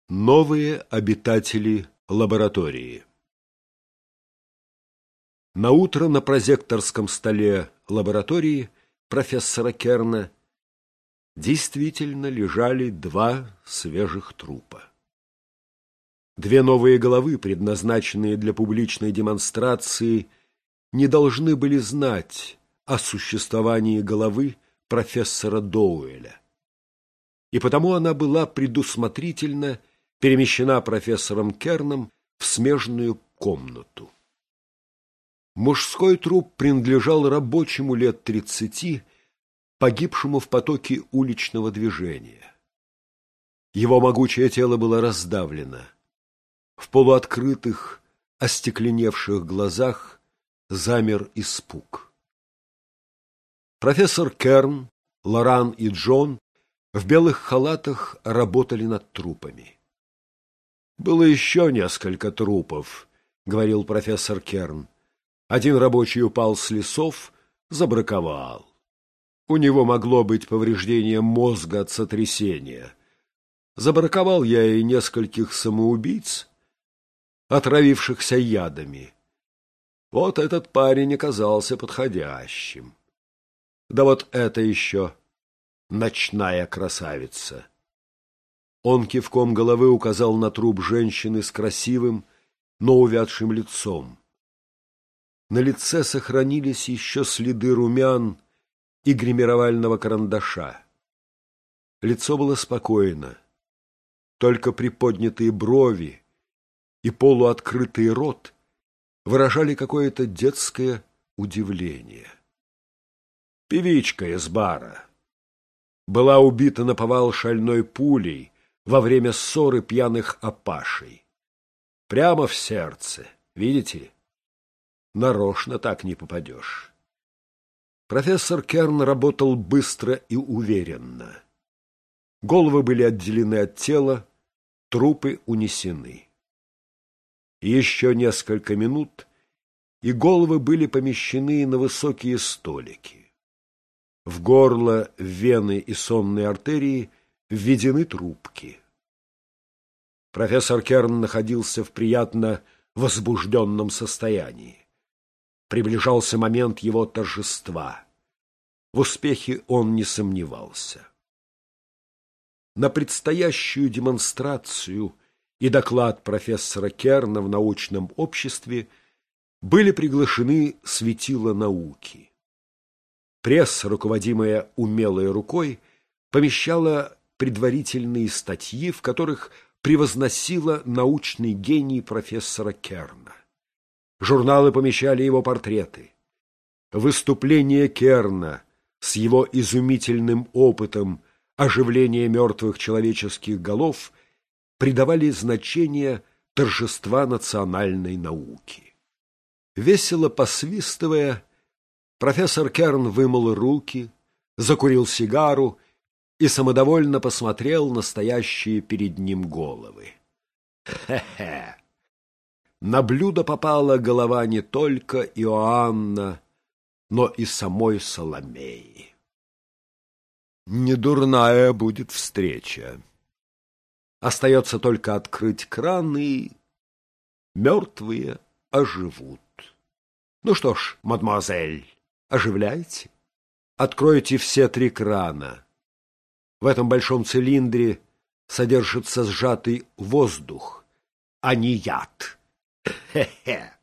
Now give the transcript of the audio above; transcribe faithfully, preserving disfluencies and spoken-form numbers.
Новые обитатели лаборатории. Наутро на прозекторском столе лаборатории профессора Керна действительно лежали два свежих трупа. Две новые головы, предназначенные для публичной демонстрации, не должны были знать о существовании головы профессора Доуэля. И потому она была предусмотрительно перемещена профессором Керном в смежную комнату. Мужской труп принадлежал рабочему лет тридцати, погибшему в потоке уличного движения. Его могучее тело было раздавлено. В полуоткрытых, остекленевших глазах замер испуг. Профессор Керн, Лоран и Джон в белых халатах работали над трупами. «Было еще несколько трупов», — говорил профессор Керн. «Один рабочий упал с лесов, забраковал. У него могло быть повреждение мозга от сотрясения. Забраковал я и нескольких самоубийц, отравившихся ядами. Вот этот парень оказался подходящим. Да вот это еще ночная красавица». Он кивком головы указал на труп женщины с красивым, но увядшим лицом. На лице сохранились еще следы румян и гримировального карандаша. Лицо было спокойно, только приподнятые брови и полуоткрытый рот выражали какое-то детское удивление. Певичка из бара была убита наповал шальной пулей во время ссоры пьяных опашей. Прямо в сердце, видите? Нарочно так не попадешь. Профессор Керн работал быстро и уверенно. Головы были отделены от тела, трупы унесены. Еще несколько минут, и головы были помещены на высокие столики. В горло, в вены и сонные артерии введены трубки. Профессор Керн находился в приятно возбужденном состоянии. Приближался момент его торжества. В успехе он не сомневался. На предстоящую демонстрацию и доклад профессора Керна в научном обществе были приглашены светила науки. Пресса, руководимая умелой рукой, помещала предварительные статьи, в которых превозносила научный гений профессора Керна. Журналы помещали его портреты. Выступление Керна с его изумительным опытом оживления мертвых человеческих голов придавали значение торжества национальной науки. Весело посвистывая, профессор Керн вымыл руки, закурил сигару и самодовольно посмотрел на стоящие перед ним головы. Хе-хе! На блюдо попала голова не только Иоанна, но и самой Соломеи. Недурная будет встреча. Остается только открыть кран, и мертвые оживут. Ну что ж, мадемуазель, оживляйте. Откройте все три крана. В этом большом цилиндре содержится сжатый воздух, а не яд. Хе-хе!